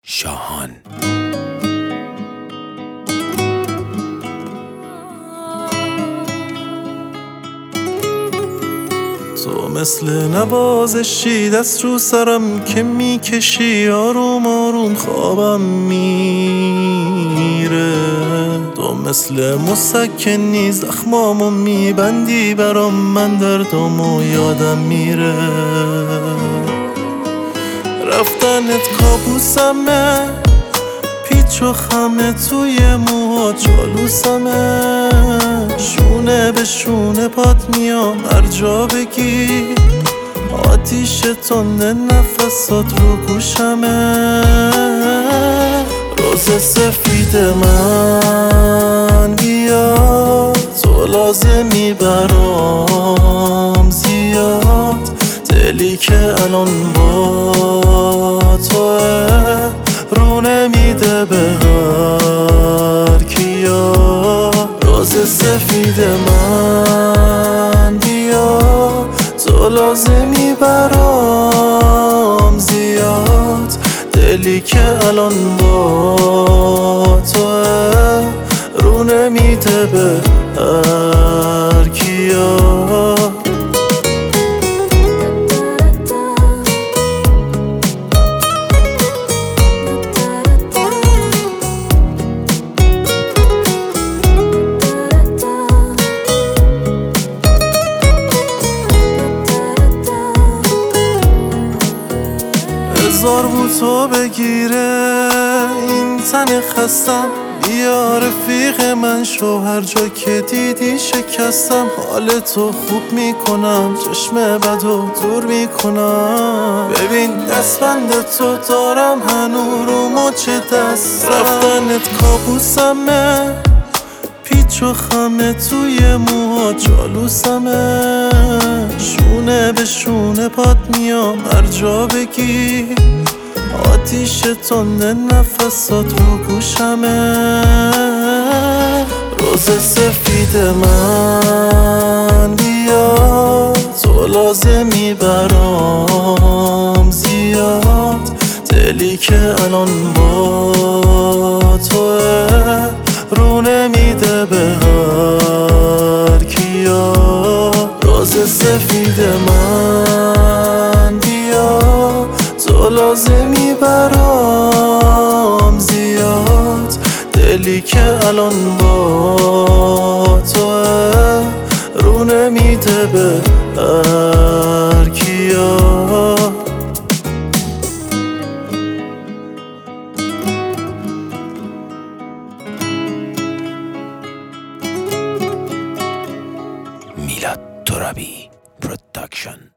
شاهان. تو مثل نوازشی دست رو سرم که میکشی، آروم آروم خوابم میره. تو مثل مسکنی زخمامو میبندی برام، من دردامو یادم میره. رفتنت کابوسمه، پیچ و خمه توی موها جالوسمه. شونه به شونه پات میام هر جا بگی، آتیش تنده نفسات رو گوشمه. روز سفید من بیا، تو لازمی برام زیاد. دلی که الان با توه رو نمیده به هر کیا. روز سفید من بیا، تو لازمی برام زیاد. دلی که الان با توه رو نمیده به هر کیا. هزار بود تو بگیره این تن خستم، بیا رفیق من شو هر جا که دیدی شکستم. حال تو خوب میکنم، چشم بدو دور میکنم. ببین دستبند تو دارم هنو رو مچ دست. رفتنت کابوسمه، پیچ و خمه توی موها جالوسمه. شونه به شونه پات میام هر جا بگی، آتیش تنده نفسات رو گوشمه. روز سفید من بیا، تو لازمی برام زیاد. دلی که الان با توه رو نمیده به هر کیا. روز سفید من بیا، تو لازمی برام زیاد. دلی که الان با توه رو نمیده به هر کیا. میلاد ترابی پروداکشن.